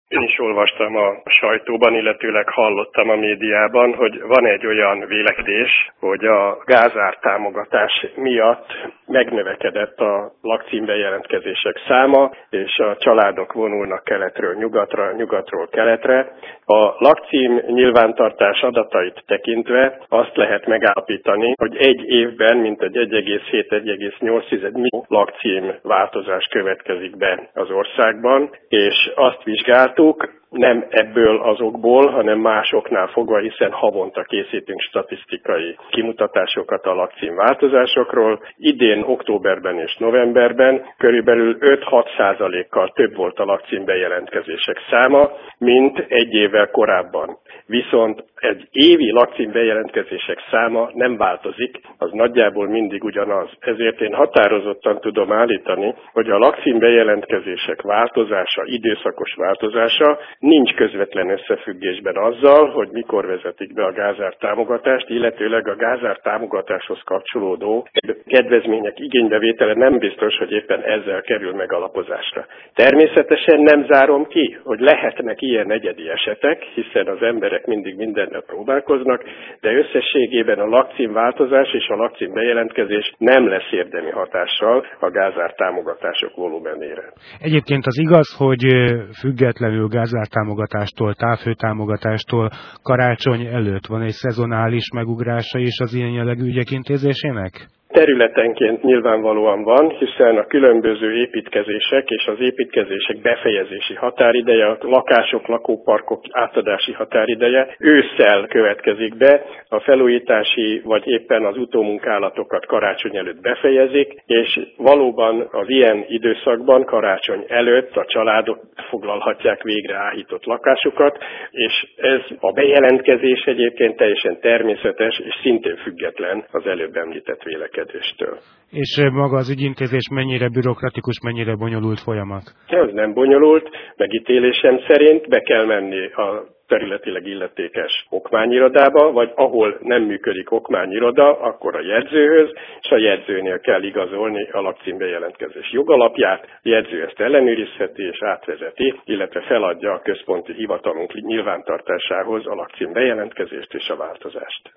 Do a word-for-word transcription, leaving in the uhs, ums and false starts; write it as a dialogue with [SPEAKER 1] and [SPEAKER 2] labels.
[SPEAKER 1] Én is olvastam a sajtóban, illetőleg hallottam a médiában, hogy van egy olyan vélekedés, hogy a gázár támogatás miatt megnövekedett a lakcímbejelentkezések száma, és a családok vonulnak keletről nyugatra, nyugatról keletre. A lakcím nyilvántartás adatait tekintve azt lehet megállapítani, hogy egy évben mintegy egy egész hét - egy egész nyolc millió lakcím változás következik be az országban, és azt vizsgáltuk, nem ebből azokból, hanem másoknál fogva, hiszen havonta készítünk statisztikai kimutatásokat a lakcím változásokról. Idén októberben és novemberben körülbelül öt-hat százalékkal több volt a lakcím bejelentkezések száma, mint egy évvel korábban. Viszont egy évi lakcím bejelentkezések száma nem változik, az nagyjából mindig ugyanaz. Ezért én határozottan tudom állítani, hogy a lakcím bejelentkezések változása, időszakos változása nincs közvetlen összefüggésben azzal, hogy mikor vezetik be a gázár támogatást, illetőleg a gázár támogatáshoz kapcsolódó kedvezmények igénybevétele nem biztos, hogy éppen ezzel kerül megalapozásra. Természetesen nem zárom ki, hogy lehetnek ilyen egyedi esetek, hiszen az emberek mindig mindennel próbálkoznak, de összességében a lakcím változás és a lakcím bejelentkezés nem lesz érdemi hatással a gázár támogatások volumenére.
[SPEAKER 2] Egyébként az igaz, hogy függetlenül gázár támogatástól, távhőtámogatástól karácsony előtt van egy szezonális megugrása is az ilyen jellegű ügyek intézésének?
[SPEAKER 1] Területenként nyilvánvalóan van, hiszen a különböző építkezések és az építkezések befejezési határideje, a lakások, lakóparkok átadási határideje ősszel következik be, a felújítási vagy éppen az utómunkálatokat karácsony előtt befejezik, és valóban az ilyen időszakban karácsony előtt a családok foglalhatják végre áhított lakásukat, és ez a bejelentkezés egyébként teljesen természetes és szintén független az előbb említett vélekedéstől.
[SPEAKER 2] És maga az ügyintézés mennyire bürokratikus, mennyire bonyolult folyamat?
[SPEAKER 1] Ez nem bonyolult, megítélésem szerint be kell menni a területileg illetékes okmányirodába, vagy ahol nem működik okmányiroda, akkor a jegyzőhöz, és a jegyzőnél kell igazolni a lakcímbejelentkezés jogalapját, a jegyző ezt ellenőrizheti és átvezeti, illetve feladja a központi hivatalunk nyilvántartásához a lakcímbejelentkezést és a változást.